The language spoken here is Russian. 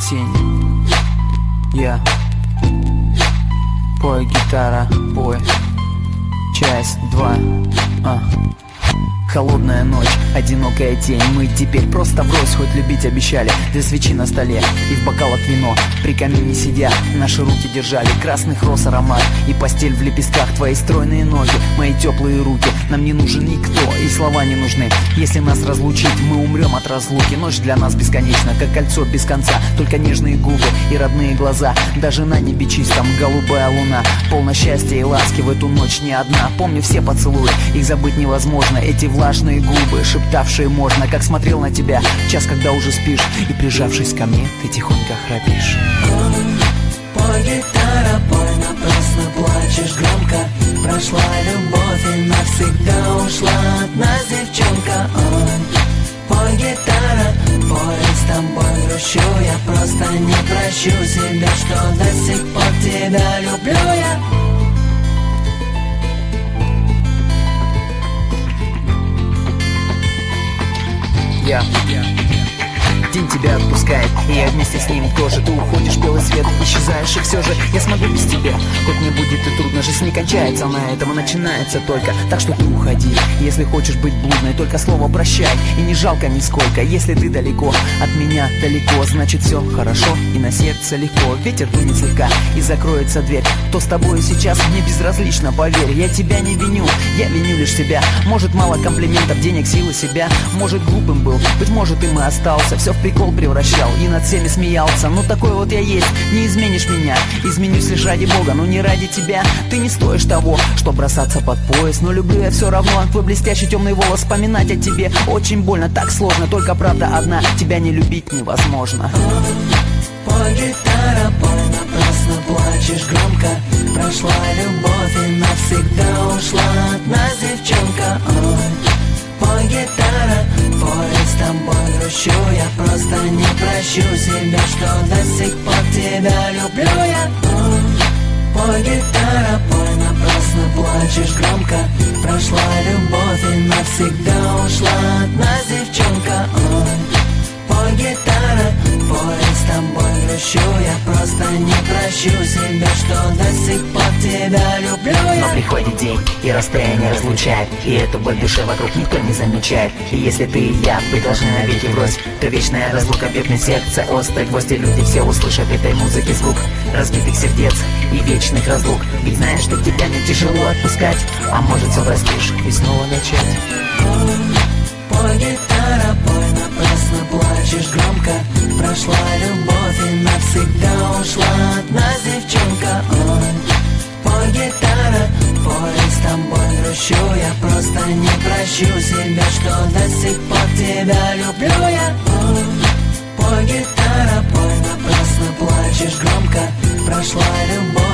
тень. Я пой, гитара, пой. Часть 2. Холодная ночь, одинокая тень. Мы теперь просто врозь, хоть любить обещали. Две свечи на столе и в бокалах вино. При камине сидя, наши руки держали красных роз аромат. И постель в лепестках, твои стройные ноги, мои теплые руки. Нам не нужен никто, и слова не нужны. Если нас разлучить, мы умрем от разлуки. Ночь для нас бесконечна, как кольцо без конца. Только нежные губы и родные глаза. Даже на небе чистом голубая луна. Полно счастья и ласки в эту ночь не одна. Помню все поцелуи, их забыть невозможно. Эти влажные губы, шептавшие можно. Как смотрел на тебя в час, когда уже спишь. И прижавшись ко мне, ты тихонько храпишь. Пой, гитара, пой, напрасно плачешь громко. Прошла любовь и навсегда ушла от нас девчонка. Пой, гитара, пой, с тобой грущу. Я просто не прощу себя, что до сих пор тебя люблю я. День тебя отпускает, и я вместе с ним тоже. Ты уходишь, белый свет, исчезаешь, и все же я смогу без тебя. Хоть мне будет и трудно, жизнь не кончается, на этом начинается только. Так что ты уходи, если хочешь быть блудной, только слово прощай, и не жалко нисколько. Если ты далеко, от меня далеко, значит все хорошо, и на сердце легко. Ветер дунет слегка, и закроется дверь. Кто с тобой сейчас, мне безразлично, поверь. Я тебя не виню, я виню лишь себя. Может, мало комплиментов, денег, силы себя. Может, глупым был, быть может, им и остался. Все в прикол превращал и над всеми смеялся. Ну такой вот я есть, не изменишь меня. Изменюсь лишь ради Бога, но не ради тебя. Ты не стоишь того, что бросаться под пояс. Но люблю я все равно, твой блестящий темный волос. Вспоминать о тебе очень больно, так сложно. Только правда одна, тебя не любить невозможно. Пой, гитара, пой, напрасно плачешь громко. Прошла любовь и навсегда ушла от нас девчонка. Пой, гитара, пой, с тобой грущу. Я просто не прощу себя, что до сих пор тебя люблю я. Пой, гитара, пой, напрасно плачешь громко. Прошла любовь и навсегда ушла от нас девчонка. Пой, гитара, пой, с тобой грущу. Я просто не прощу себя, что до сих пор тебя люблю я. Но приходит день, и расстояние разлучает, и эту боль в душе вокруг никто не замечает. И если ты и я, вы должны навеки врозь, то вечная разлука бьет сердце острый гвоздь. И люди все услышат этой музыки звук разбитых сердец и вечных разлук. Ведь знаешь, что тебя не тяжело отпускать, а может все простишь и снова начать. Пой, гитара, пой, напрасно плачешь громко. Прошла любовь и навсегда ушла от нас девчонка. Пой, гитара, пой, с тобой грущу. Я просто не прощу себя, что до сих пор тебя люблю я. Пой, гитара, пой, напрасно плачешь громко. Прошла любовь